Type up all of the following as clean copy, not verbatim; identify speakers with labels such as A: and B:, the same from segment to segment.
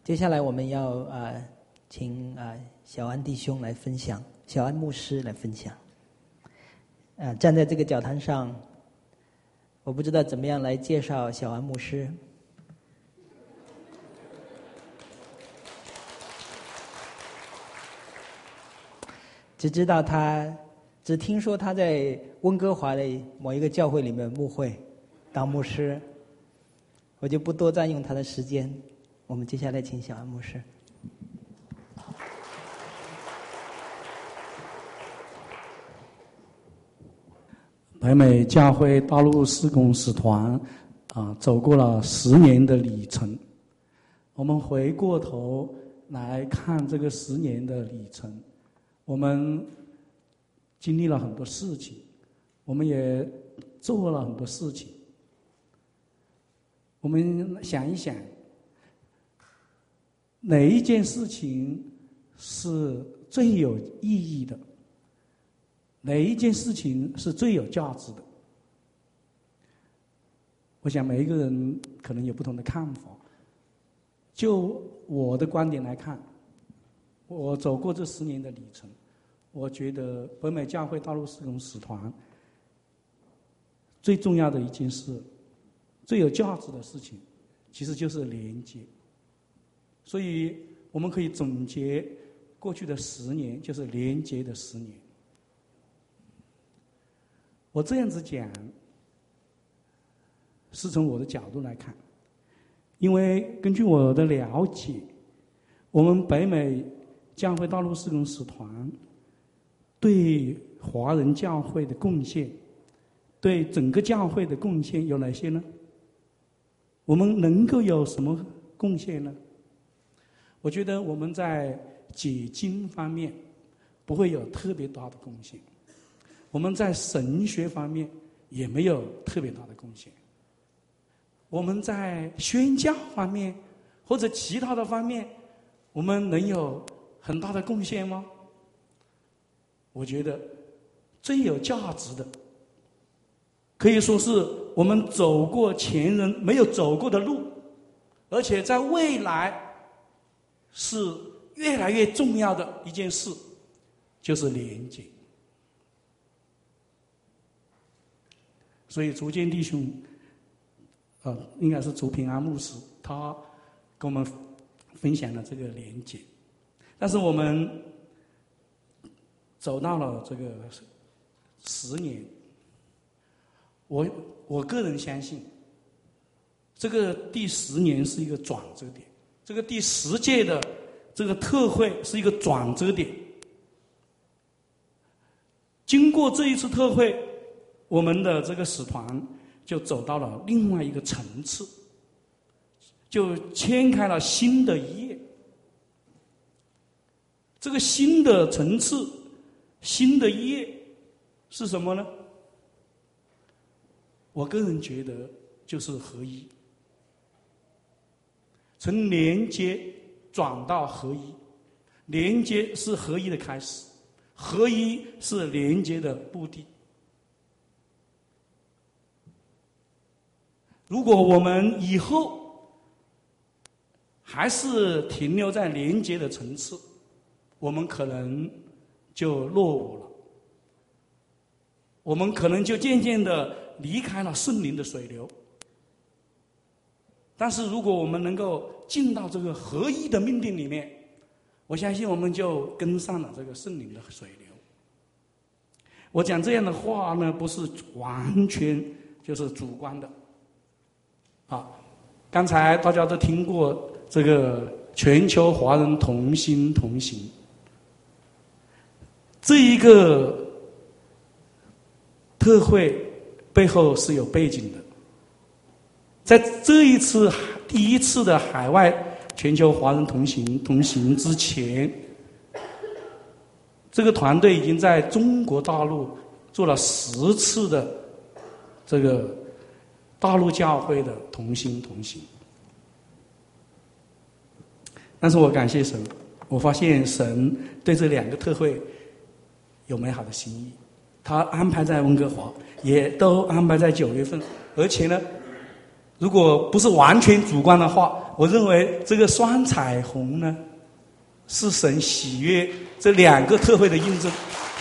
A: 接下来我们要请小安弟兄来分享，小安牧师来分享。站在这个讲坛上，我不知道怎么样来介绍小安牧师。只听说他在温哥华的某一个教会里面牧会当牧师，我就不多占用他的时间。我们接下来请小安牧师。
B: 北美教会道路事工使团走过了10年的里程。我们回过头来看这个10年的里程，我们经历了很多事情，我们也做了很多事情。我们想一想，哪一件事情是最有意义的？哪一件事情是最有价值的？我想每一个人可能有不同的看法。就我的观点来看，我走过这10年的里程，我觉得北美教会道路事工使团最重要的一件事，最有价值的事情，其实就是连接。所以我们可以总结过去的10年，就是连接的10年。我这样子讲，是从我的角度来看，因为根据我的了解，我们北美教会道路事工使团对华人教会的贡献，对整个教会的贡献有哪些呢？我们能够有什么贡献呢？我觉得我们在解经方面不会有特别大的贡献，我们在神学方面也没有特别大的贡献，我们在宣教方面或者其他的方面，我们能有很大的贡献吗？我觉得最有价值的，可以说是我们走过前人没有走过的路，而且在未来是越来越重要的一件事，就是连接。所以竹坚弟兄应该是竹平安牧师，他跟我们分享了这个连接。但是我们走到了这个10年，我个人相信，这个第10年是一个转折点，这个第10届的这个特会是一个转折点。经过这一次特会，我们的这个使团就走到了另外一个层次，就掀开了新的一页。这个新的层次、新的一页是什么呢？我个人觉得就是合一，从连接转到合一。连接是合一的开始，合一是连接的目的。如果我们以后还是停留在连接的层次，我们可能就落伍了，我们可能就渐渐的离开了圣灵的水流。但是如果我们能够进到这个合一的命定里面，我相信我们就跟上了这个圣灵的水流。我讲这样的话呢，不是完全就是主观的。刚才大家都听过这个全球华人同心同行，这一个特会背后是有背景的。在这一次第一次的海外全球华人同行之前，这个团队已经在中国大陆做了10次的这个大陆教会的同心同行。但是我感谢神，我发现神对这2个特会有美好的心意，他安排在温哥华，也都安排在9月份。而且呢，如果不是完全主观的话， 我认为这个双彩虹呢，是神喜悦这2个特会的印证。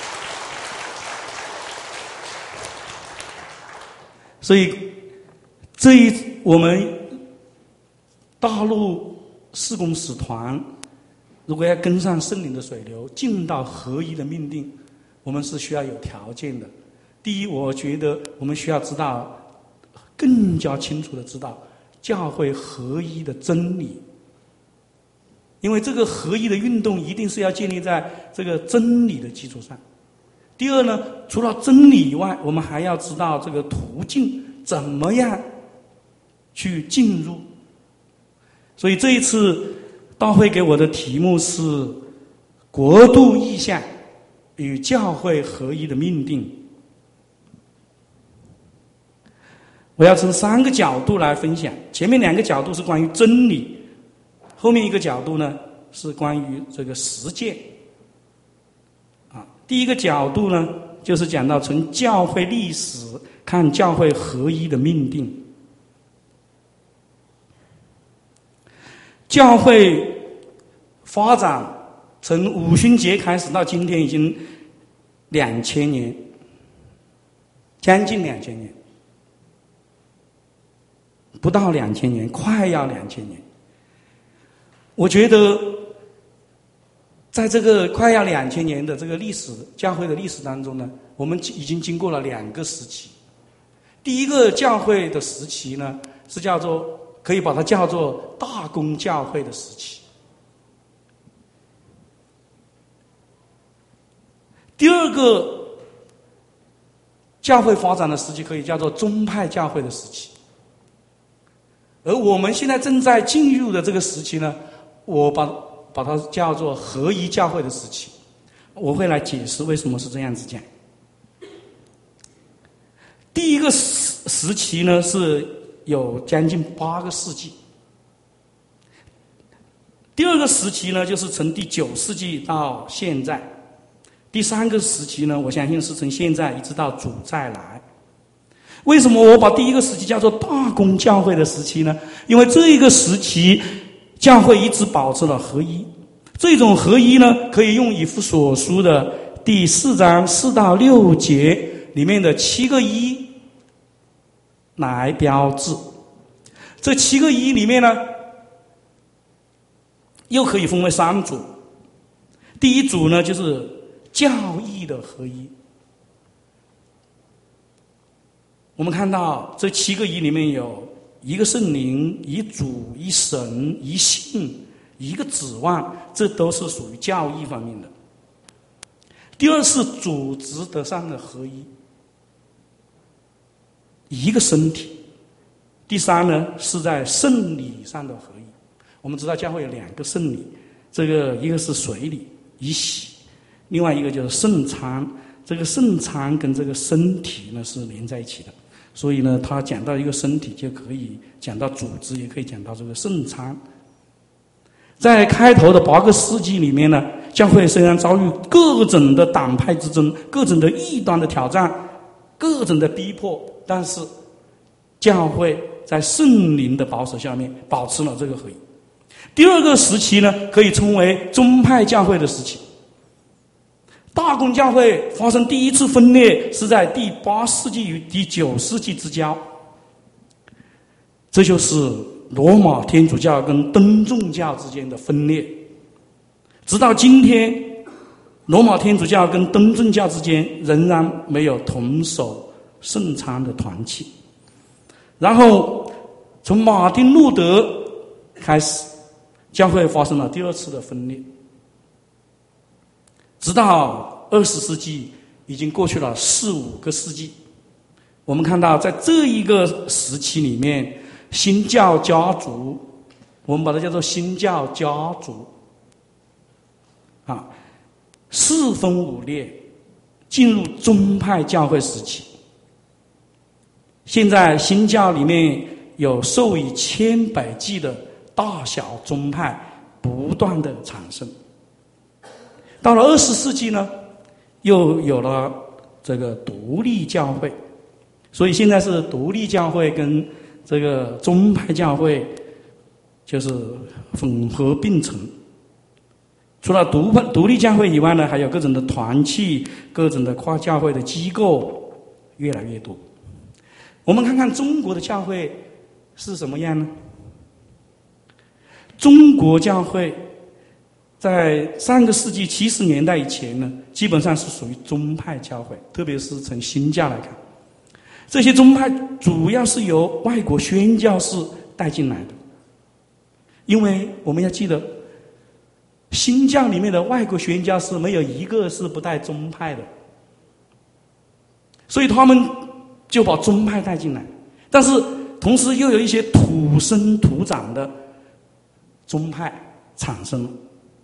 B: 所以我们大陆事工使团如果要跟上圣灵的水流，进到合一的命定，我们是需要有条件的。第一，我觉得我们需要知道，更加清楚的知道教会合一的真理，因为这个合一的运动一定是要建立在这个真理的基础上。第二呢，除了真理以外，我们还要知道这个途径怎么样去进入。所以这一次大会给我的题目是国度意向与教会合一的命定。我要从3个角度来分享，前面2个角度是关于真理，后面一个角度呢是关于这个实践。第一个角度呢，就是讲到从教会历史看教会合一的命定。教会发展从五旬节开始到今天已经2000年，将近2000年，不到2000年，快要2000年。我觉得在这个快要2000年的这个历史，教会的历史当中呢，我们已经经过了2个时期。第一个教会的时期呢，是可以把它叫做大公教会的时期。第二个教会发展的时期可以叫做宗派教会的时期。而我们现在正在进入的这个时期呢，我把它叫做合一教会的时期。我会来解释为什么是这样子讲。第一个时期呢，是有将近8个世纪。第二个时期呢，就是从第9世纪到现在。第3个时期呢，我相信是从现在一直到主再来。为什么我把第一个时期叫做大公教会的时期呢？因为这一个时期教会一直保持了合一。这种合一呢，可以用以弗所书的第4章4到6节里面的7个一来标志。这7个一里面呢，又可以分为3组。第一组呢，就是教义的合一。我们看到这7个一里面有一个圣灵、一主、一神、一信、一个指望，这都是属于教义方面的。第二是组织的上的合一，一个身体。第3呢，是在圣礼上的合一。我们知道教会有2个圣礼，这个一个是水礼以洗，另外一个就是圣餐。这个圣餐跟这个身体呢是连在一起的，所以呢，他讲到一个身体就可以讲到组织，也可以讲到这个圣餐。在开头的8个世纪里面呢，教会虽然遭遇各种的党派之争、各种的异端的挑战、各种的逼迫，但是教会在圣灵的保守下面保持了这个合一。第二个时期呢，可以称为宗派教会的时期。大公教会发生第一次分裂是在第8世纪与第9世纪之交，这就是罗马天主教跟东正教之间的分裂。直到今天，罗马天主教跟东正教之间仍然没有同守圣餐的团契。然后从马丁路德开始，教会发生了第2次的分裂，直到20世纪已经过去了4、5个世纪。我们看到在这一个时期里面，新教家族，我们把它叫做新教家族4分5裂，进入宗派教会时期。现在新教里面有数以千百计的大小宗派不断的产生。到了20世纪呢，又有了这个独立教会，所以现在是独立教会跟这个宗派教会就是混合并存。除了独立教会以外呢，还有各种的团契、各种的跨教会的机构越来越多。我们看看中国的教会是什么样呢？中国教会在上个世纪70年代以前呢，基本上是属于宗派教会，特别是从新教来看，这些宗派主要是由外国宣教士带进来的。因为我们要记得，新教里面的外国宣教士没有一个是不带宗派的，所以他们就把宗派带进来，但是同时又有一些土生土长的宗派产生了。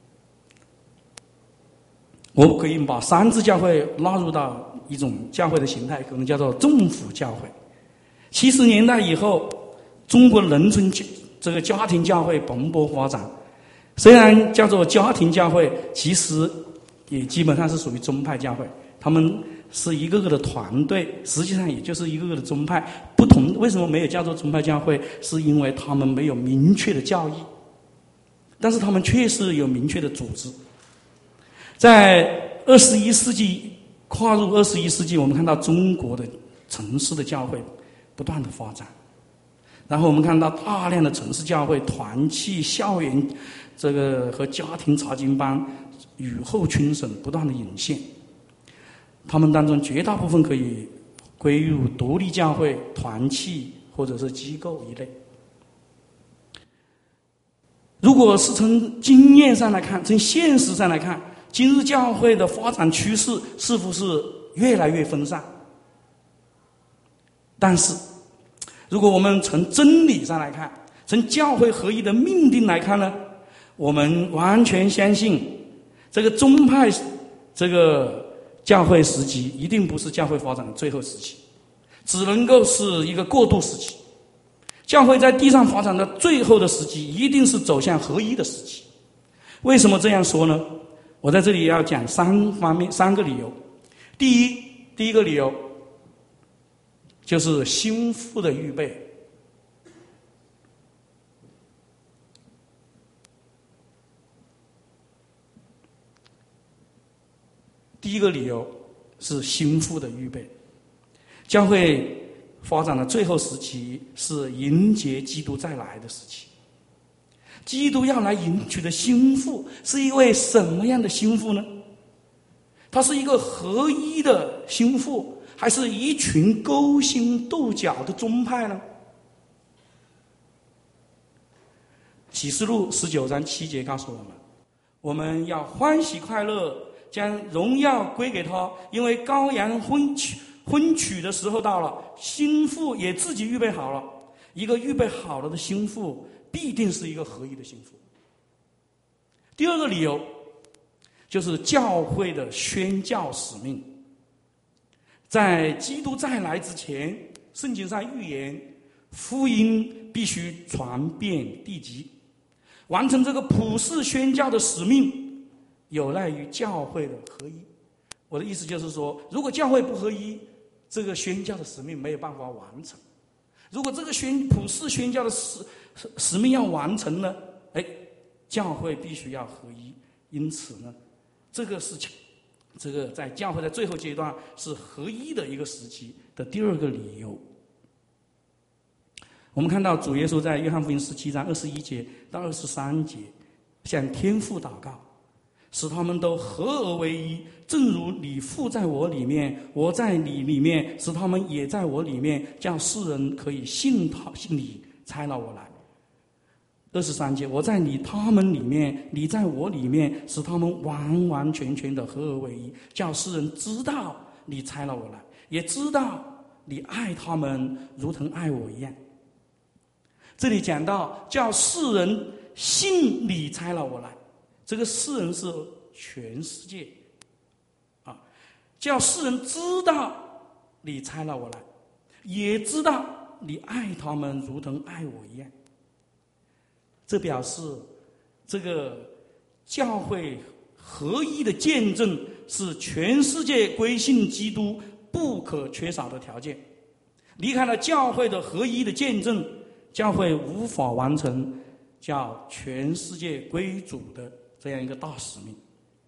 B: 我可以把三自教会纳入到一种教会的形态，可能叫做政府教会。70年代以后，中国农村这个家庭教会蓬勃发展，虽然叫做家庭教会，其实也基本上是属于宗派教会，他们是一个个的团队，实际上也就是一个个的宗派。不同，为什么没有叫做宗派教会？是因为他们没有明确的教义，但是他们确实有明确的组织。在21世纪，跨入21世纪，我们看到中国的城市的教会不断的发展，然后我们看到大量的城市教会、团契、校园这个和家庭查经班雨后春笋不断的涌现，他们当中绝大部分可以归入独立教会、团契或者是机构一类。如果是从经验上来看，从现实上来看，今日教会的发展趋势是不是越来越分散？但是如果我们从真理上来看，从教会合一的命定来看呢，我们完全相信这个宗派这个教会时期一定不是教会发展的最后时期，只能够是一个过渡时期。教会在地上发展的最后的时期一定是走向合一的时期。为什么这样说呢？我在这里要讲三个理由。第一个理由就是心腹的预备。第一个理由是心腹的预备。教会发展的最后时期是迎接基督再来的时期。基督要来迎娶的心腹是一位什么样的心腹呢？他是一个合一的心腹，还是一群勾心斗角的宗派呢？启示录19章7节告诉我们，我们要欢喜快乐，将荣耀归给他，因为羔羊婚娶的时候到了，心腹也自己预备好了。一个预备好了的心腹必定是一个合一的心腹。第二个理由就是教会的宣教使命。在基督再来之前，圣经上预言福音必须传遍地极，完成这个普世宣教的使命有赖于教会的合一。我的意思就是说，如果教会不合一，这个宣教的使命没有办法完成。如果这个普世宣教的使命要完成呢，教会必须要合一。因此呢，这个在教会的最后阶段是合一的一个时期的第二个理由。我们看到主耶稣在约翰福音17章21节到23节向天父祷告，使他们都合而为一，正如你父在我里面，我在你里面，使他们也在我里面，叫世人可以信你差了我来。23节，我在他们里面，你在我里面，使他们完完全全的合而为一，叫世人知道你差了我来，也知道你爱他们如同爱我一样。这里讲到叫世人信你差了我来，这个世人是全世界啊，叫世人知道你差了我来，也知道你爱他们如同爱我一样。这表示这个教会合一的见证是全世界归信基督不可缺少的条件。离开了教会的合一的见证，教会无法完成叫全世界归主的这样一个大使命。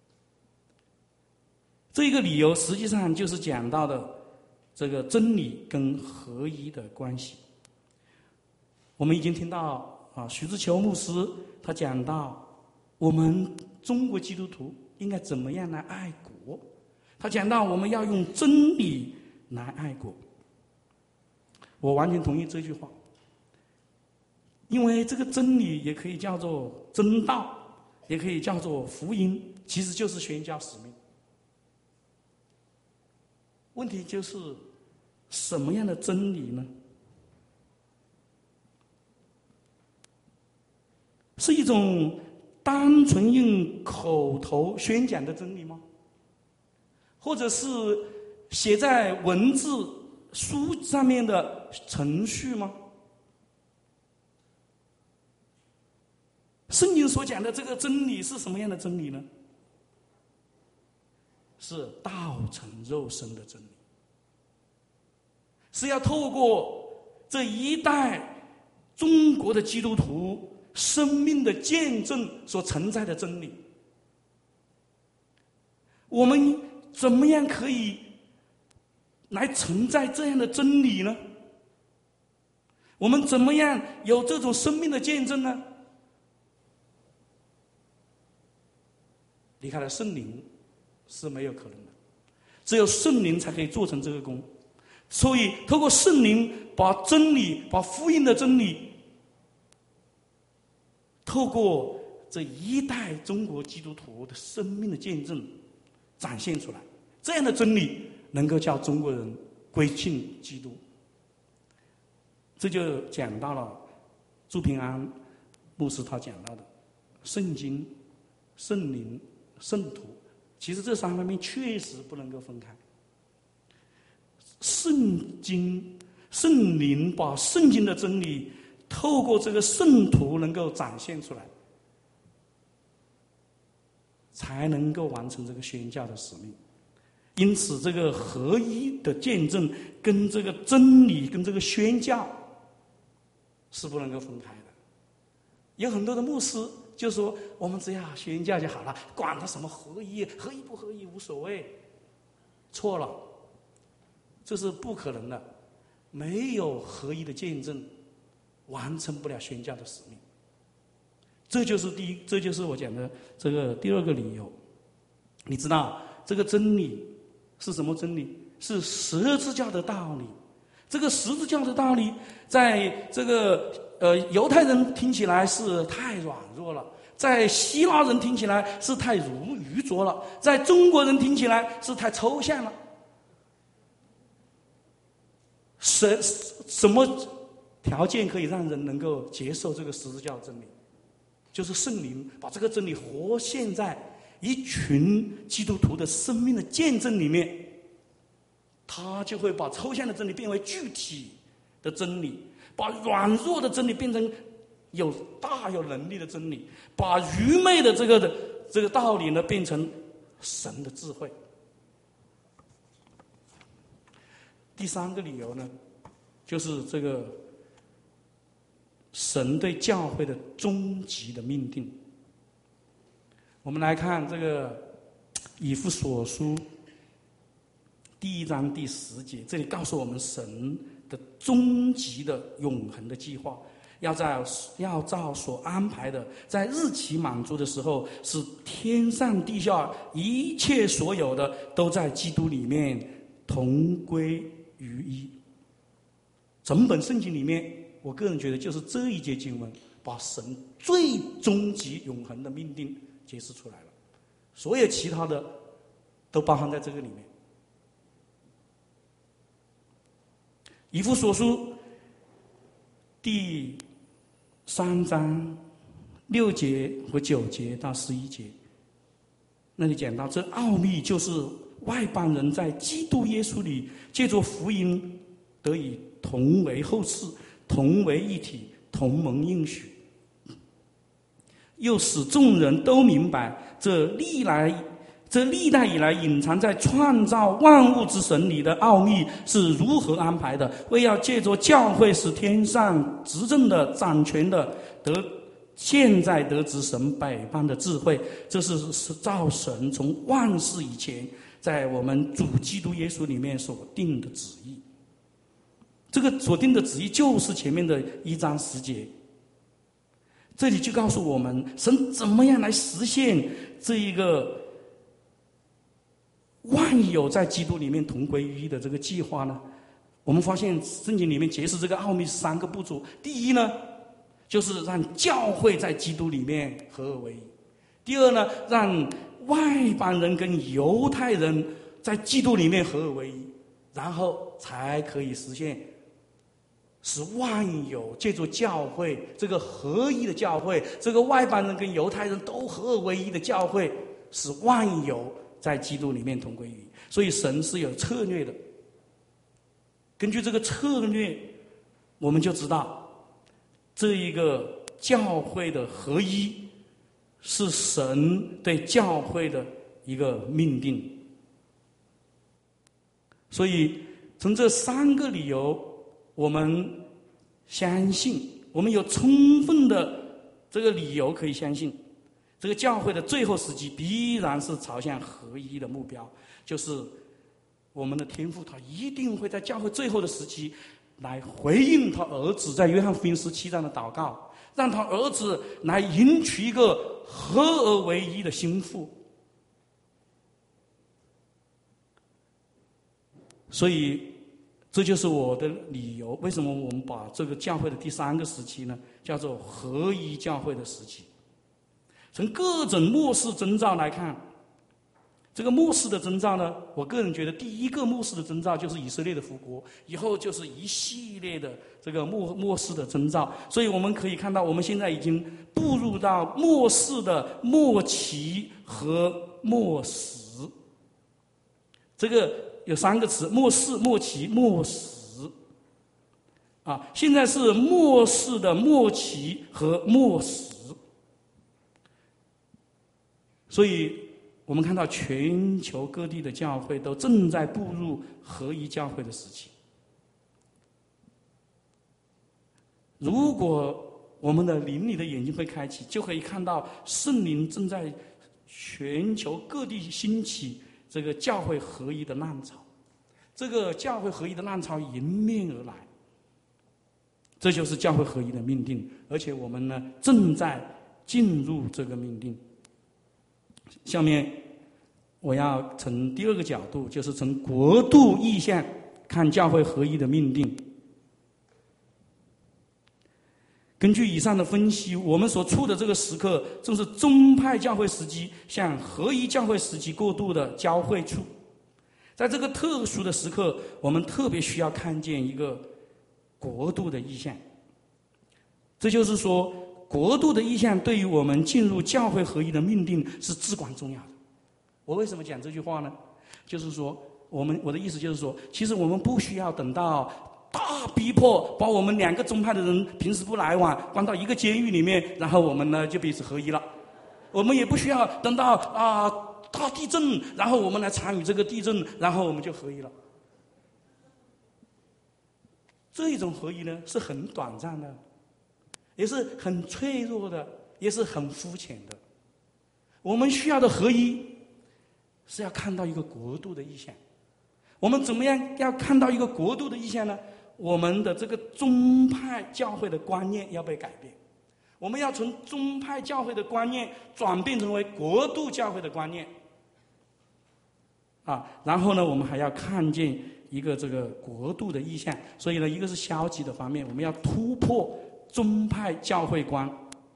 B: 这个理由实际上就是讲到的这个真理跟合一的关系。我们已经听到徐志球牧师他讲到我们中国基督徒应该怎么样来爱国，他讲到我们要用真理来爱国。我完全同意这句话，因为这个真理也可以叫做真道，也可以叫做福音，其实就是宣教使命。问题就是什么样的真理呢？是一种单纯用口头宣讲的真理吗？或者是写在文字书上面的程序吗？圣经所讲的这个真理是什么样的真理呢？是道成肉身的真理，是要透过这一代中国的基督徒生命的见证所承载的真理。我们怎么样可以来承载这样的真理呢？我们怎么样有这种生命的见证呢？离开了圣灵是没有可能的，只有圣灵才可以做成这个工。所以透过圣灵把真理，把福音的真理，透过这一代中国基督徒的生命的见证展现出来，这样的真理能够叫中国人归信基督。这就讲到了朱平安牧师他讲到的圣经、圣灵、圣徒，其实这三方面确实不能够分开。圣经、圣灵把圣经的真理透过这个圣徒能够展现出来，才能够完成这个宣教的使命。因此这个合一的见证跟这个真理跟这个宣教是不能够分开的。有很多的牧师就说我们只要宣教就好了，管他什么合一，合一不合一无所谓。错了，这是不可能的。没有合一的见证，完成不了宣教的使命。这就是我讲的这个第二个理由。你知道这个真理是什么真理？是十字架的道理。这个十字架的道理在这个犹太人听起来是太软弱了，在希腊人听起来是太愚拙了，在中国人听起来是太抽象了。什么条件可以让人能够接受这个十字架的真理？就是圣灵把这个真理活现在一群基督徒的生命的见证里面，他就会把抽象的真理变为具体的真理，把软弱的真理变成有大有能力的真理，把愚昧的这个道理呢变成神的智慧。第三个理由呢，就是这个神对教会的终极的命定。我们来看这个以弗所书第1章第10节，这里告诉我们神的终极的永恒的计划，要照所安排的，在日期满足的时候，使天上地下一切所有的都在基督里面同归于一。整本圣经里面，我个人觉得就是这一节经文把神最终极永恒的命定揭示出来了，所有其他的都包含在这个里面。以弗所书第3章6节和9节到11节，那里讲到这奥秘就是外邦人在基督耶稣里借着福音得以同为后嗣，同为一体，同蒙应许，又使众人都明白这历代以来隐藏在创造万物之神里的奥秘是如何安排的，为要借着教会使天上执政的掌权的现在得知神百般的智慧，这是照神从万世以前在我们主基督耶稣里面所定的旨意。这个所定的旨意就是前面的1章10节，这里就告诉我们神怎么样来实现这一个万有在基督里面同归于一的这个计划呢？我们发现圣经里面解释这个奥秘是3个步骤。第一呢，就是让教会在基督里面合而为一；第二呢，让外邦人跟犹太人在基督里面合而为一，然后才可以实现使万有借助教会，这个合一的教会，这个外邦人跟犹太人都合而为一的教会，使万有在基督里面同归于一。所以神是有策略的。根据这个策略，我们就知道这一个教会的合一是神对教会的一个命定。所以从这3个理由，我们相信，我们有充分的这个理由可以相信，这个教会的最后时机必然是朝向合一的目标，就是我们的天父他一定会在教会最后的时期来回应他儿子在约翰福音17章的祷告，让他儿子来迎娶一个合而为一的心腹。所以这就是我的理由，为什么我们把这个教会的第3个时期呢，叫做合一教会的时期。从各种末世征兆来看，这个末世的征兆呢，我个人觉得第一个末世的征兆就是以色列的复国，以后就是一系列的这个末世的征兆。所以我们可以看到，我们现在已经步入到末世的末期和末时。这个有3个词：末世、末期、末时。现在是末世的末期和末时。所以我们看到全球各地的教会都正在步入合一教会的时期。如果我们的灵里的眼睛会开启，就可以看到圣灵正在全球各地兴起这个教会合一的浪潮。这个教会合一的浪潮迎面而来，这就是教会合一的命定，而且我们呢正在进入这个命定。下面我要从第2个角度，就是从国度意象看教会合一的命定。根据以上的分析，我们所处的这个时刻正是宗派教会时期向合一教会时期过渡的交汇处。在这个特殊的时刻，我们特别需要看见一个国度的意象。这就是说，国度的意象对于我们进入教会合一的命定是至关重要的。我为什么讲这句话呢？就是说，我的意思就是说，其实我们不需要等到大逼迫把我们2个宗派的人平时不来往关到一个监狱里面，然后我们呢就彼此合一了。我们也不需要等到大地震，然后我们来参与这个地震，然后我们就合一了。这种合一呢是很短暂的，也是很脆弱的，也是很肤浅的。我们需要的合一是要看到一个国度的意象。我们怎么样要看到一个国度的意象呢？我们的这个宗派教会的观念要被改变，我们要从宗派教会的观念转变成为国度教会的观念。然后呢，我们还要看见一个这个国度的意象。所以呢，一个是消极的方面，我们要突破宗派教会观。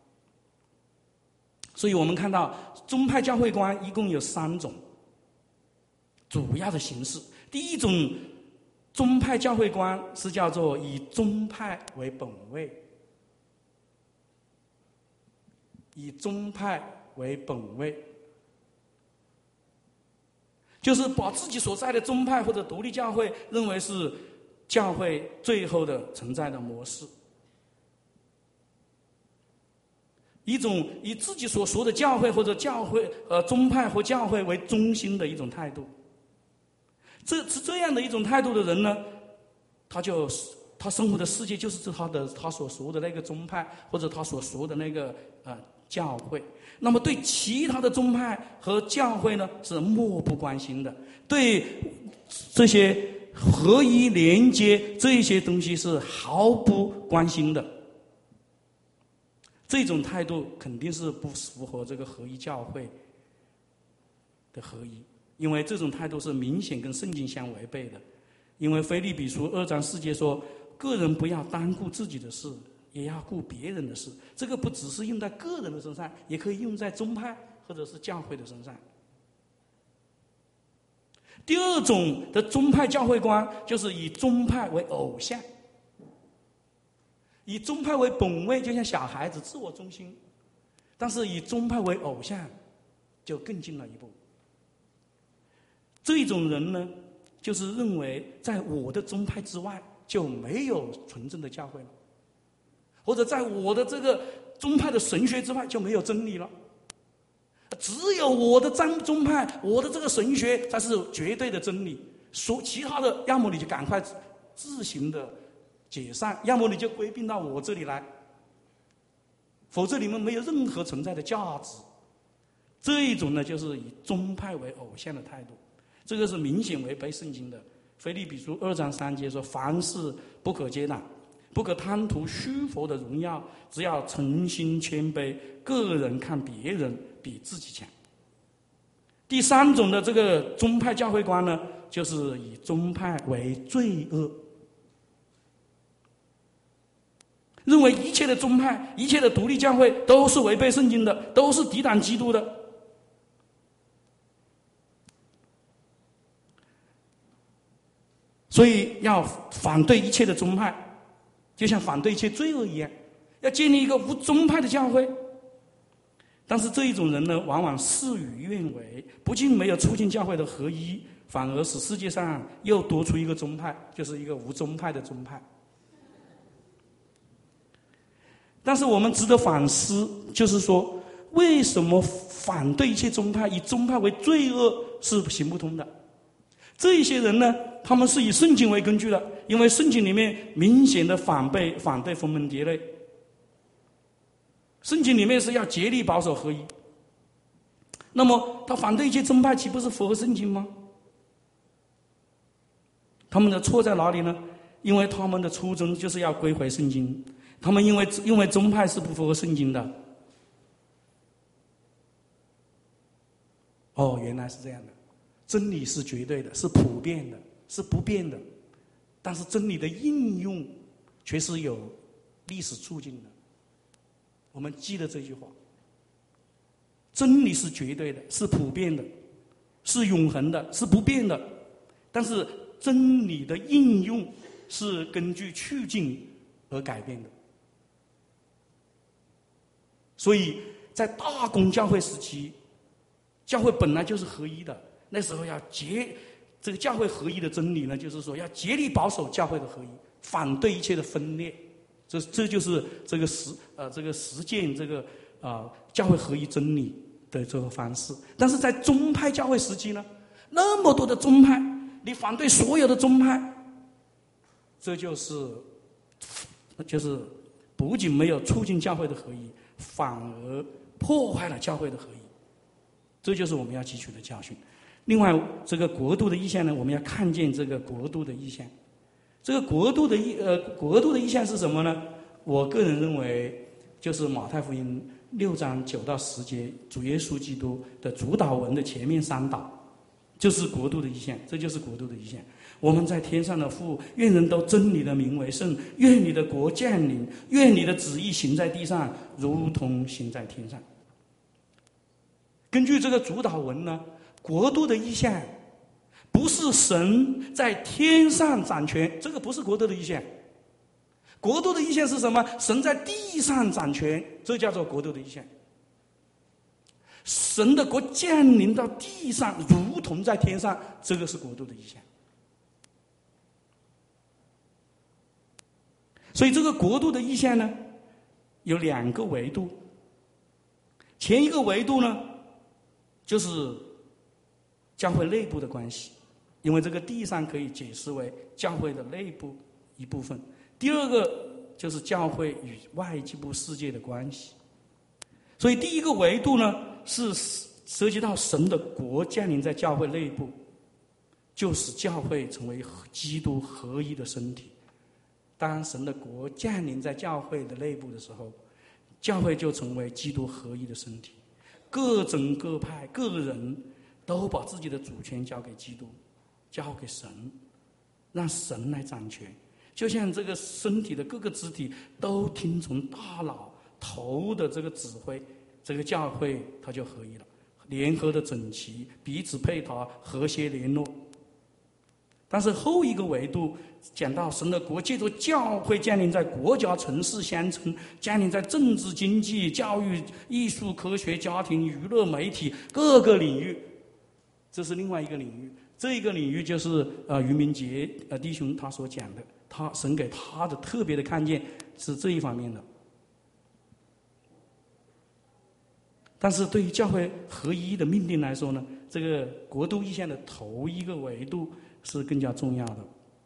B: 所以我们看到宗派教会观一共有3种主要的形式。第一种宗派教会观是叫做以宗派为本位，以宗派为本位，就是把自己所在的宗派或者独立教会认为是教会最后的存在的模式，一种以自己所属的教会或者宗派或教会为中心的一种态度。这样的一种态度的人呢，他就他生活的世界就是他所属的那个宗派，或者他所属的那个教会。那么对其他的宗派和教会呢是漠不关心的，对这些合一连接这些东西是毫不关心的。这种态度肯定是不符合这个合一教会的合一，因为这种态度是明显跟圣经相违背的。因为腓立比书2章4节说，个人不要单顾自己的事，也要顾别人的事。这个不只是用在个人的身上，也可以用在宗派或者是教会的身上。第二种的宗派教会观就是以宗派为偶像，以宗派为本位，就像小孩子自我中心，但是以宗派为偶像就更进了一步。这种人呢，就是认为在我的宗派之外就没有纯正的教会了，或者在我的这个宗派的神学之外就没有真理了，只有我的宗派，我的这个神学才是绝对的真理，其他的要么你就赶快自行的解散，要么你就归并到我这里来，否则你们没有任何存在的价值。这一种呢，就是以宗派为偶像的态度，这个是明显违背圣经的。腓立比书2章3节说，凡事不可结党，不可贪图虚浮的荣耀，只要诚心谦卑，个人看别人比自己强。第三种的这个宗派教会观呢，就是以宗派为罪恶，认为一切的宗派、一切的独立教会都是违背圣经的，都是抵挡基督的。所以要反对一切的宗派，就像反对一切罪恶一样，要建立一个无宗派的教会。但是这一种人呢，往往事与愿违，不仅没有促进教会的合一，反而使世界上又多出一个宗派，就是一个无宗派的宗派。但是我们值得反思，就是说，为什么反对一切宗派，以宗派为罪恶是行不通的？这一些人呢，他们是以圣经为根据的，因为圣经里面明显的反对分门别类，圣经里面是要竭力保守合一。那么他反对一切宗派，岂不是符合圣经吗？他们的错在哪里呢？因为他们的初衷就是要归回圣经，他们因为宗派是不符合圣经的。哦，原来是这样的。真理是绝对的，是普遍的，是不变的，但是真理的应用却是有历史促进的。我们记得这句话：真理是绝对的，是普遍的，是永恒的，是不变的，但是真理的应用是根据趋近而改变的。所以在大公教会时期，教会本来就是合一的，那时候要这个教会合一的真理呢，就是说要竭力保守教会的合一，反对一切的分裂。这就是这个实践这个教会合一真理的这个方式。但是在宗派教会时期呢，那么多的宗派，你反对所有的宗派，这就是不仅没有促进教会的合一，反而破坏了教会的合一。这就是我们要汲取的教训。另外，这个国度的意象呢，我们要看见这个国度的意象。这个国度的意象是什么呢？我个人认为，就是马太福音6章9到10节，主耶稣基督的主祷文的前面3祷，就是国度的意象。这就是国度的意象。我们在天上的父，愿人都尊你的名为圣，愿你的国降临，愿你的旨意行在地上，如同行在天上。根据这个主祷文呢，国度的意象不是神在天上掌权，这个不是国度的意象。国度的意象是什么？神在地上掌权，这叫做国度的意象。神的国降临到地上，如同在天上，这个是国度的意象。所以这个国度的意象呢，有2个维度。前一个维度呢，就是教会内部的关系，因为这个地上可以解释为教会的内部一部分。 第二个就是教会与外界部世界的关系。所以第一个维度呢，是涉及到神的国降临在教会内部，就使教会成为基督合一的身体。当神的国降临在教会的内部的时候，教会就成为基督合一的身体。各宗各派各人都把自己的主权交给基督，交给神，让神来掌权。就像这个身体的各个肢体都听从大脑头的这个指挥，这个教会它就合一了，联合的整齐，彼此配合，和谐联络。但是后一个维度讲到神的国借着教会降临在国家、城市、乡村，降临在政治、经济、教育、艺术、科学、家庭、娱乐、媒体各个领域，这是另外一个领域。这一个领域就是余明杰弟兄他所讲的，神给他的特别的看见是这一方面的。但是对于教会合一的命令来说呢，这个国度意象的头一个维度是更加重要的。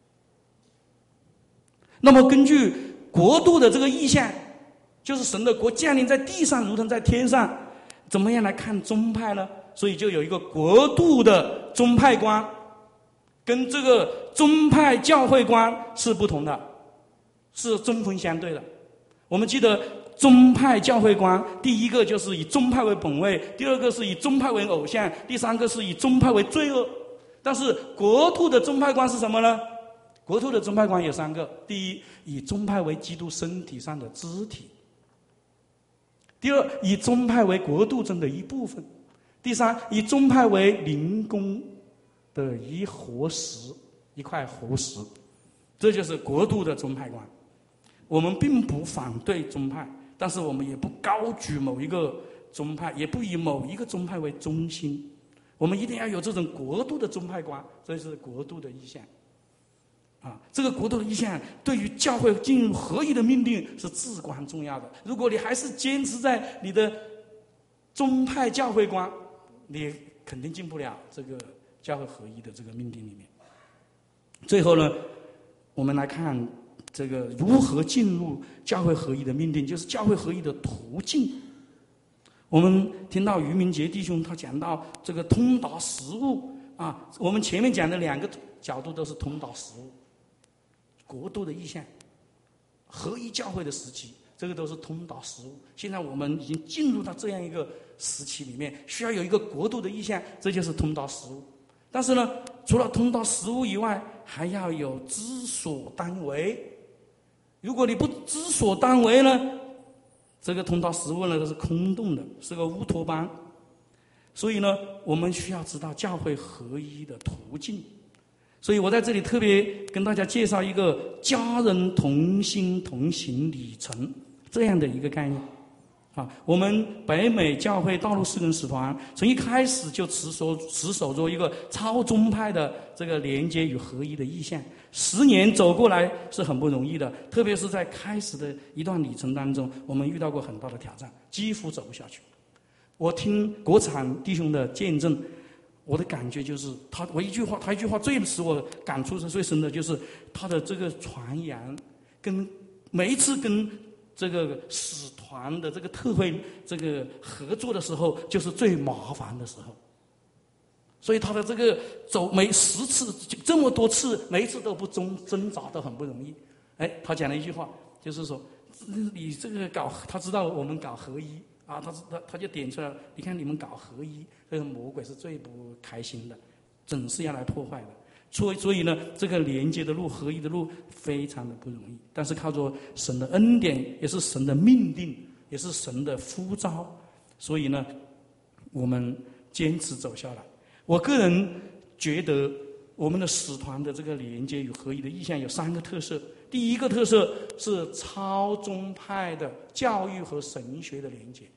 B: 那么根据国度的这个意象，就是神的国降临在地上如同在天上，怎么样来看宗派呢？所以就有一个国度的宗派观，跟这个宗派教会观是不同的，是针锋相对的。我们记得宗派教会观，第一个就是以宗派为本位，第二个是以宗派为偶像，第三个是以宗派为罪恶。但是国度的宗派观是什么呢？国度的宗派观有三个：第一，以宗派为基督身体上的肢体；第二，以宗派为国度中的一部分；第三，以宗派为灵宫的一块活石。这就是国度的宗派观。我们并不反对宗派，但是我们也不高举某一个宗派，也不以某一个宗派为中心。我们一定要有这种国度的宗派观，这是国度的意象。这个国度的意象对于教会进入合一的命令是至关重要的。如果你还是坚持在你的宗派教会观，你肯定进不了这个教会合一的这个命令里面。最后呢，我们来看这个如何进入教会合一的命令，就是教会合一的途径。我们听到余明杰弟兄他讲到这个通达实务我们前面讲的两个角度都是通达实务，国度的意象，合一教会的时期，这个都是通达实务。现在我们已经进入到这样一个时期里面，需要有一个国度的意象，这就是通达实务。但是呢，除了通达实务以外，还要有知所当为。如果你不知所当为呢，这个通达实务呢都是空洞的，是个乌托邦。所以呢，我们需要知道教会合一的途径。所以我在这里特别跟大家介绍一个家人同心同行里程这样的一个概念。我们北美教会道路施工使团从一开始就持守着一个超宗派的这个连接与合一的意向，10年走过来是很不容易的，特别是在开始的一段里程当中，我们遇到过很大的挑战，几乎走不下去。我听国产弟兄的见证，我的感觉就是他一句话最使我感触是最深的，就是他的这个传扬跟每一次跟这个使团的这个特会这个合作的时候，就是最麻烦的时候。所以他的这个走每10次这么多次，每一次都不挣扎，都很不容易。他讲了一句话，就是说你这个他知道我们搞合一他就点出来，你看你们搞合一，这个魔鬼是最不开心的，总是要来破坏的。所以呢，这个连接的路、合一的路非常的不容易，但是靠着神的恩典，也是神的命定，也是神的呼召，所以呢，我们坚持走下来。我个人觉得，我们的使团的这个连接与合一的意向有3个特色。第一个特色是超宗派的教育和神学的连接，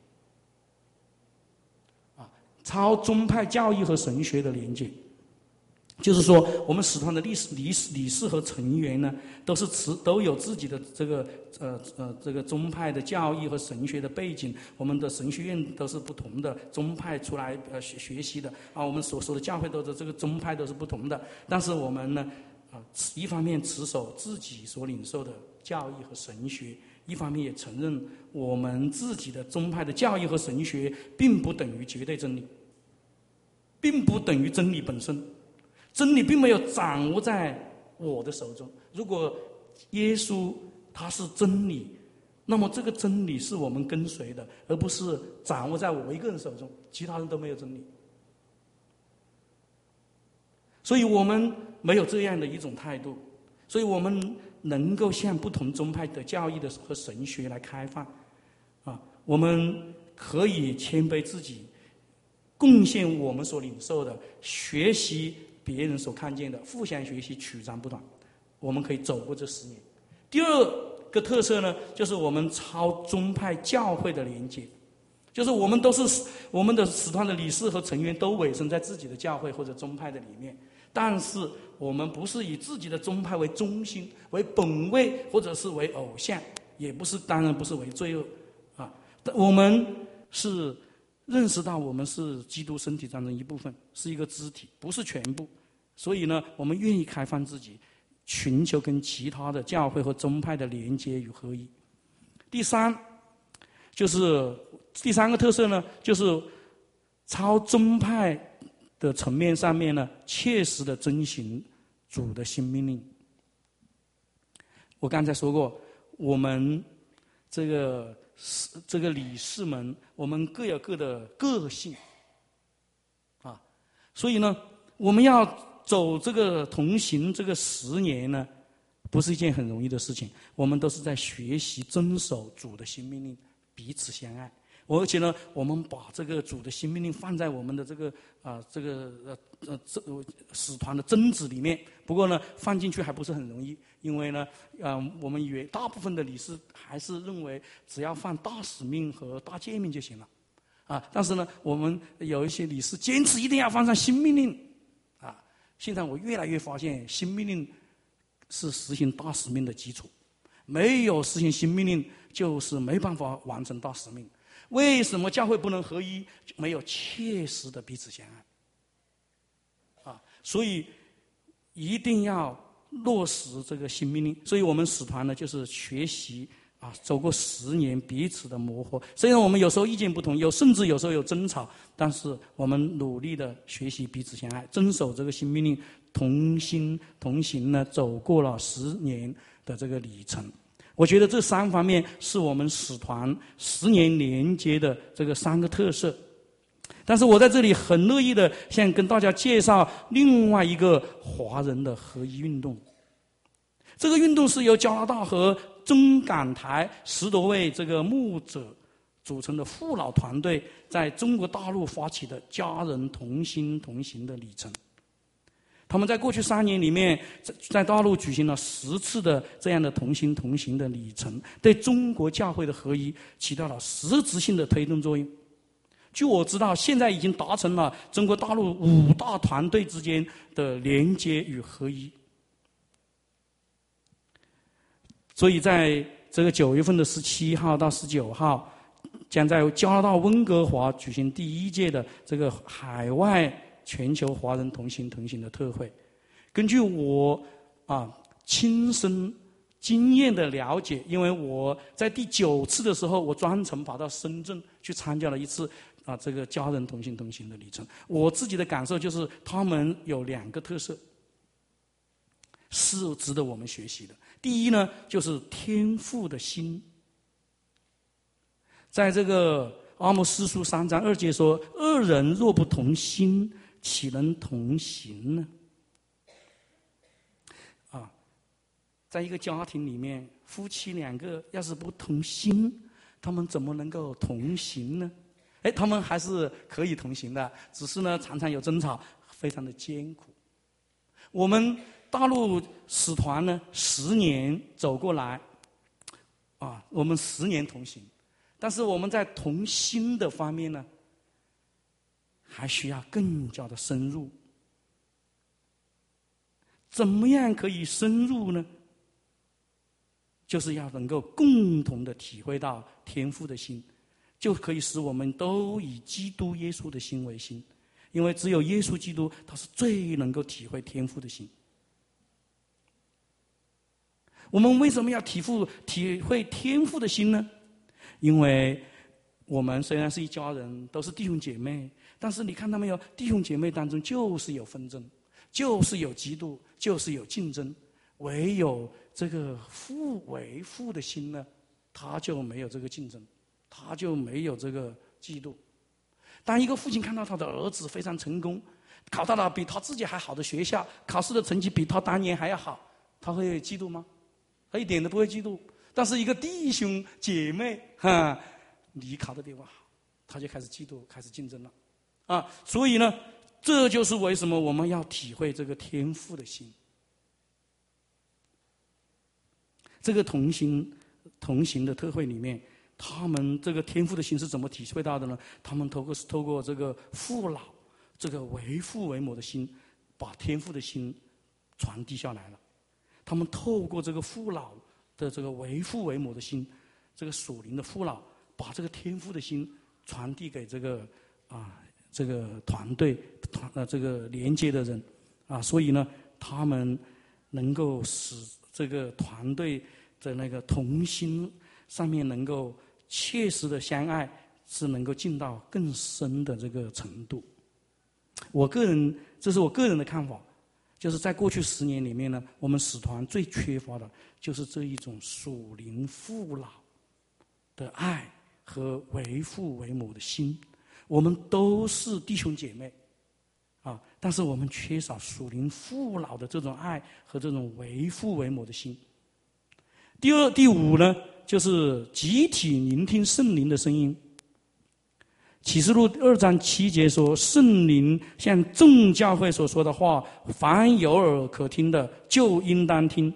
B: 超宗派教育和神学的连接。就是说，我们使团的理事和成员呢，都有自己的这个宗派的教义和神学的背景。我们的神学院都是不同的宗派出来学习的我们所说的教会都是这个宗派都是不同的。但是我们呢一方面持守自己所领受的教义和神学，一方面也承认我们自己的宗派的教义和神学并不等于绝对真理，并不等于真理本身，真理并没有掌握在我的手中。如果耶稣他是真理，那么这个真理是我们跟随的，而不是掌握在我一个人手中，其他人都没有真理。所以我们没有这样的一种态度，所以我们能够向不同宗派的教义的和神学来开放，我们可以谦卑自己，贡献我们所领受的，学习别人所看见的，互相学习，取长补短，我们可以走过这10年。第二个特色呢，就是我们超宗派教会的连接，就是我们的使团的理事和成员都委身在自己的教会或者宗派的里面，但是我们不是以自己的宗派为中心、为本位，或者是为偶像，也不是，当然不是为罪恶啊。我们是认识到我们是基督身体当中一部分，是一个肢体，不是全部。所以呢，我们愿意开放自己，寻求跟其他的教会和宗派的连接与合一。第三个特色呢，就是超宗派的层面上面呢，切实的遵循主的新命令。我刚才说过，我们这个理事们，我们各有各的个性啊，所以呢，我们要走这个同行这个10年呢，不是一件很容易的事情。我们都是在学习遵守主的新命令，彼此相爱。而且呢，我们把这个主的新命令放在我们的使团的宗旨里面。不过呢，放进去还不是很容易，因为呢，我们大部分的理事还是认为只要放大使命和大诫命就行了，但是呢，我们有一些理事坚持一定要放上新命令，现在我越来越发现，新命令是实行大使命的基础，没有实行新命令，就是没办法完成大使命。为什么教会不能合一？没有切实的彼此相爱，所以一定要落实这个新命令。所以我们使团呢，就是学习走过10年彼此的磨合。虽然我们有时候意见不同，甚至有时候有争吵，但是我们努力的学习彼此相爱，遵守这个新命令，同心同行呢，走过了10年的这个里程。我觉得这3方面是我们使团10年连接的这个3个特色。但是我在这里很乐意的想跟大家介绍另外一个华人的合一运动。这个运动是由加拿大和中港台10多位这个牧者组成的父老团队在中国大陆发起的家人同心同行的里程。他们在过去3年里面，在大陆举行了10次的这样的同心同行的里程，对中国教会的合一起到了实质性的推动作用。据我知道，现在已经达成了中国大陆5大团队之间的连接与合一。所以在这个9月份的17号到19号，将在加拿大温哥华举行第1届的这个海外全球华人同行的特会。根据我亲身经验的了解，因为我在第9次的时候，我专程跑到深圳去参加了一次这个家人同行的里程。我自己的感受就是，他们有2个特色是值得我们学习的。第一呢，就是天父的心。在这个阿摩司书3章2节说：“二人若不同心，岂能同行呢？”在一个家庭里面，夫妻2个要是不同心，他们怎么能够同行呢？他们还是可以同行的，只是呢，常常有争吵，非常的艰苦。我们大陆使团呢，10年走过来，我们10年同行，但是我们在同心的方面呢，还需要更加的深入。怎么样可以深入呢？就是要能够共同的体会到天父的心，就可以使我们都以基督耶稣的心为心，因为只有耶稣基督，他是最能够体会天父的心。 我们为什么要体会天父的心呢？因为我们虽然是一家人，都是弟兄姐妹，但是你看到没有，弟兄姐妹当中就是有纷争，就是有嫉妒，就是有竞争。唯有这个为父的心呢，他就没有这个竞争，他就没有这个嫉妒。当一个父亲看到他的儿子非常成功，考到了比他自己还好的学校，考试的成绩比他当年还要好，他会嫉妒吗？他一点都不会嫉妒。但是一个弟兄姐妹，你考得比我好，他就开始嫉妒，开始竞争了。所以呢，这就是为什么我们要体会这个天父的心。这个同行的特会里面，他们这个天父的心是怎么体会到的呢？他们透过这个父老，这个为父为母的心，把天父的心传递下来了。他们透过这个父老的这个为父为母的心，这个属灵的父老，把这个天父的心传递给这个团队这个连接的人所以呢，他们能够使这个团队的那个同心上面能够切实的相爱，是能够进到更深的这个程度。这是我个人的看法，就是在过去10年里面呢，我们使团最缺乏的就是这一种属灵父老的爱和为父为母的心。我们都是弟兄姐妹但是我们缺少属灵父老的这种爱和这种为父为母的心。第五呢，就是集体聆听圣灵的声音。启示录2章7节说，圣灵向众教会所说的话，凡有耳可听的，就应当听。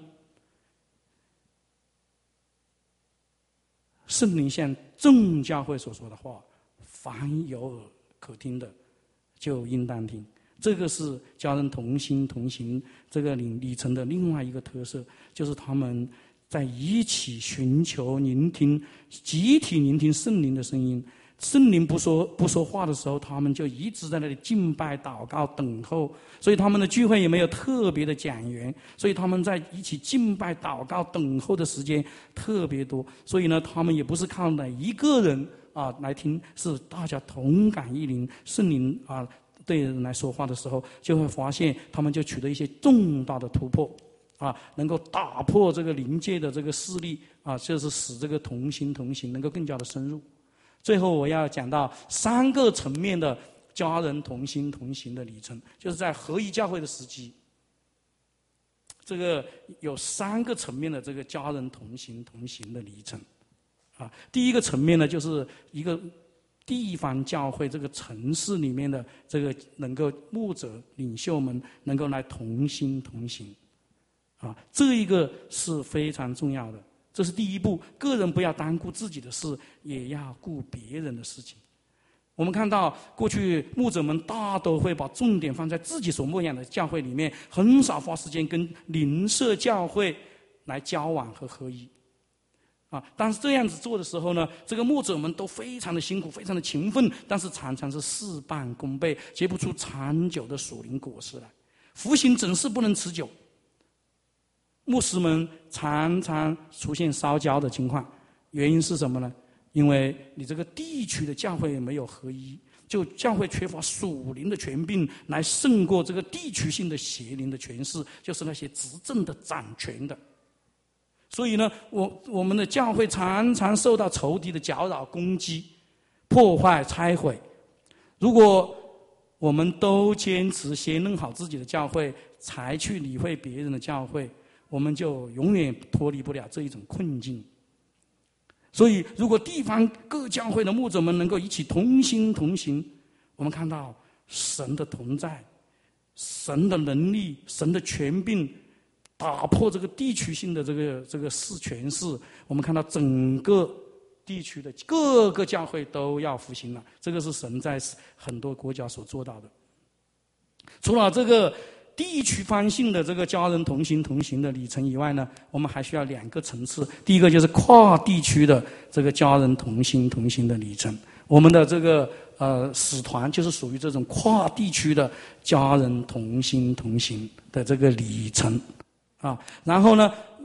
B: 圣灵向众教会所说的话，凡有耳可听的，就应当听。这个是家人同心同行这个里程的另外一个特色，就是他们在一起寻求聆听，集体聆听圣灵的声音。圣灵不说话的时候，他们就一直在那里敬拜、祷告、等候。所以他们的聚会也没有特别的讲员，所以他们在一起敬拜、祷告、等候的时间特别多。所以呢，他们也不是靠哪一个人来听，是大家同感一灵，圣灵对人来说话的时候，就会发现他们就取得一些重大的突破能够打破这个灵界的这个势力就是使这个同心同行能够更加的深入。最后我要讲到3个层面的家人同心同行的里程，就是在合一教会的时期，这个有3个层面的这个家人同心同行的里程第一个层面呢，就是一个地方教会这个城市里面的这个能够牧者领袖们能够来同心同行这一个是非常重要的。这是第一步，个人不要单顾自己的事，也要顾别人的事情。我们看到过去牧者们大都会把重点放在自己所牧养的教会里面，很少花时间跟邻舍教会来交往和合一但是这样子做的时候呢，这个牧者们都非常的辛苦，非常的勤奋，但是常常是事半功倍，结不出长久的属灵果实来，福行总是不能持久。牧师们常常出现烧焦的情况，原因是什么呢？因为你这个地区的教会没有合一，就教会缺乏属灵的权柄来胜过这个地区性的邪灵的权势，就是那些执政的掌权的。所以呢，我们的教会常常受到仇敌的搅扰、攻击、破坏、拆毁。如果我们都坚持先弄好自己的教会，才去理会别人的教会，我们就永远脱离不了这一种困境。所以如果地方各教会的牧者们能够一起同心同行，我们看到神的同在，神的能力，神的权柄，打破这个地区性的这个权势，我们看到整个地区的各个教会都要复兴了。这个是神在很多国家所做到的。除了这个地区方性的这个家人同心同行的里程以外呢，我们还需要2个层次。第一个就是跨地区的这个家人同心同行的里程。我们的这个使团就是属于这种跨地区的家人同心同行的这个里程然后呢，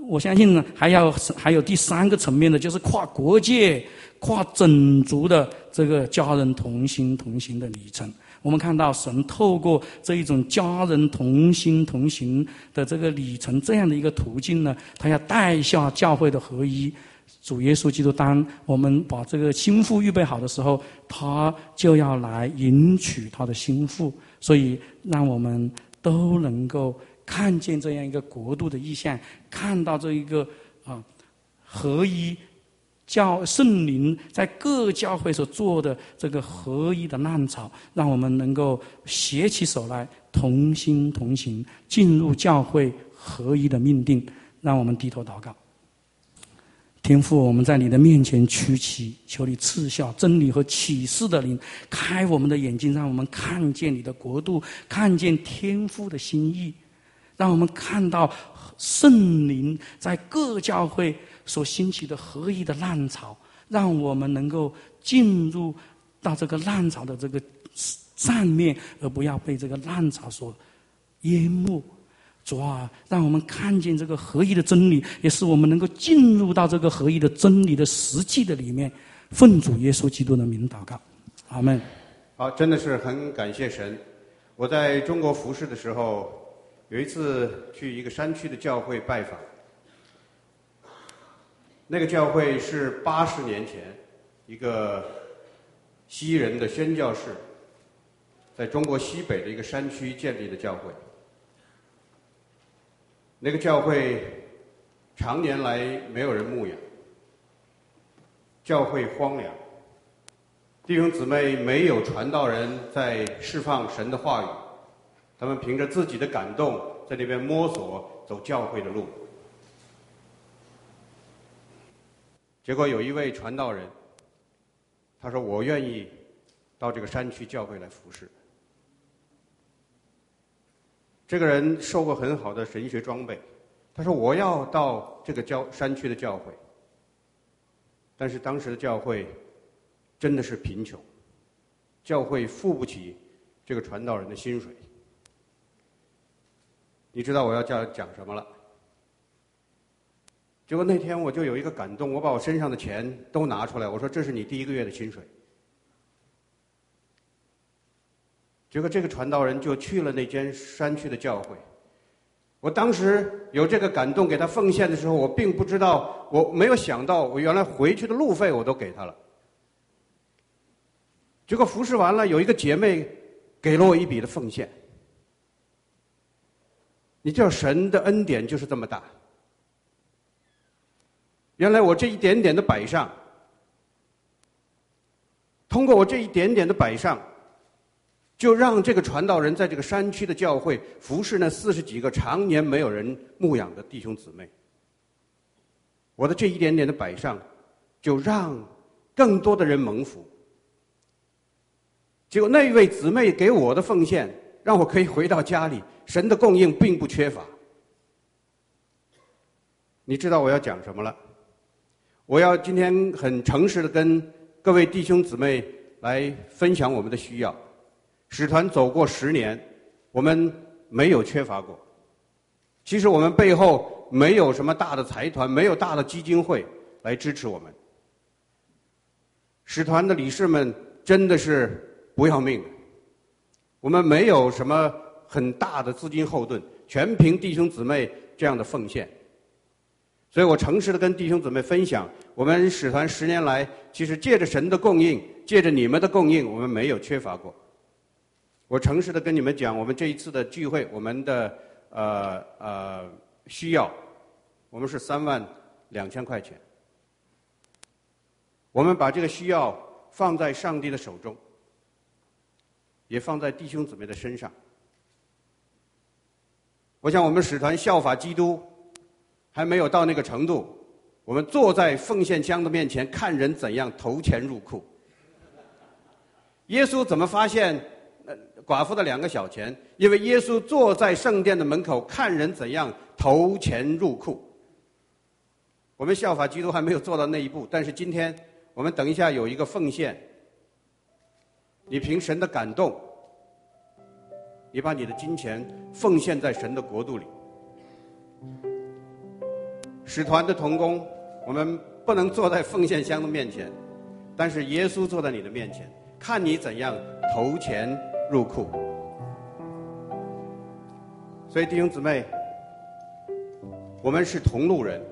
B: 我相信呢，还有第三个层面的，就是跨国界、跨种族的这个家人同心同行的旅程。我们看到神透过这一种家人同心同行的这个旅程，这样的一个途径呢，他要带下教会的合一。主耶稣基督，当我们把这个心腹预备好的时候，他就要来迎娶他的心腹。所以让我们都能够看见这样一个国度的意象，看到这一个合一圣灵在各教会所做的这个合一的浪潮，让我们能够携起手来，同心同行，进入教会合一的命定。让我们低头祷告。天父，我们在你的面前屈膝，求你赐下真理和启示的灵，开我们的眼睛，让我们看见你的国度，看见天父的心意，让我们看到圣灵在各教会所兴起的合一的浪潮，让我们能够进入到这个浪潮的这个上面，而不要被这个浪潮所淹没。主啊，让我们看见这个合一的真理，也使我们能够进入到这个合一的真理的实际的里面。奉主耶稣基督的名祷告，阿们。
C: 好，真的是很感谢神。我在中国服侍的时候，有一次去一个山区的教会拜访，那个教会是80年前一个西人的宣教士在中国西北的一个山区建立的教会。那个教会常年来没有人牧养，教会荒凉，弟兄姊妹没有传道人在释放神的话语，他们凭着自己的感动在那边摸索走教会的路。结果有一位传道人，他说我愿意到这个山区教会来服侍。这个人受过很好的神学装备，他说我要到这个山区的教会，但是当时的教会真的是贫穷，教会付不起这个传道人的薪水。你知道我要讲什么了？结果那天我就有一个感动，我把我身上的钱都拿出来，我说这是你第1个月的薪水。结果这个传道人就去了那间山区的教会。我当时有这个感动给他奉献的时候，我并不知道，我没有想到我原来回去的路费我都给他了。结果服侍完了，有一个姐妹给了我一笔的奉献。你知道神的恩典就是这么大。原来我这一点点的摆上，通过我这一点点的摆上，就让这个传道人在这个山区的教会服侍那40几个常年没有人牧养的弟兄姊妹。我的这一点点的摆上，就让更多的人蒙福。结果那位姊妹给我的奉献，让我可以回到家里，神的供应并不缺乏。你知道我要讲什么了？我要今天很诚实的跟各位弟兄姊妹来分享我们的需要。使团走过10年，我们没有缺乏过。其实我们背后没有什么大的财团，没有大的基金会来支持我们。使团的理事们真的是不要命的，我们没有什么很大的资金后盾，全凭弟兄姊妹这样的奉献。所以我诚实的跟弟兄姊妹分享，我们使团10年来，其实借着神的供应，借着你们的供应，我们没有缺乏过。我诚实的跟你们讲，我们这一次的聚会，我们的需要，我们是32000块钱。我们把这个需要放在上帝的手中，也放在弟兄姊妹的身上。我想我们使团效法基督还没有到那个程度，我们坐在奉献箱的面前，看人怎样投钱入库。耶稣怎么发现寡妇的2个小钱？因为耶稣坐在圣殿的门口，看人怎样投钱入库。我们效法基督还没有做到那一步，但是今天我们等一下有一个奉献，你凭神的感动，你把你的金钱奉献在神的国度里。 使团的同工，我们不能坐在奉献箱的面前，但是耶稣坐在你的面前，看你怎样投钱入库。所以弟兄姊妹，我们是同路人，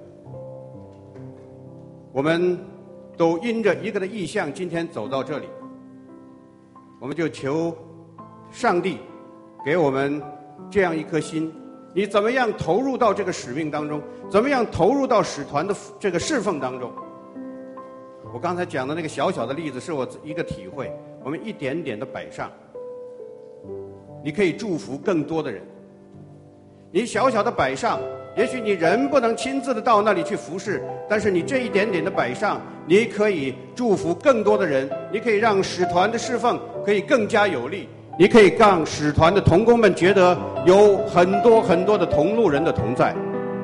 C: 我们都因着一个的意向今天走到这里，我们就求上帝给我们这样一颗心，你怎么样投入到这个使命当中，怎么样投入到使团的这个侍奉当中。我刚才讲的那个小小的例子是我一个体会，我们一点点的摆上，你可以祝福更多的人。你小小的摆上，也许你人不能亲自的到那里去服侍，但是你这一点点的摆上，你可以祝福更多的人，你可以让使团的侍奉可以更加有力，你可以让使团的同工们觉得有很多很多的同路人的同在。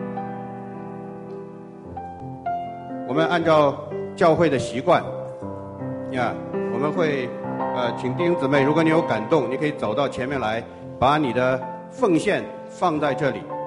C: 我们按照教会的习惯呀，我们会请弟兄姊妹，如果你有感动，你可以走到前面来，把你的奉献放在这里。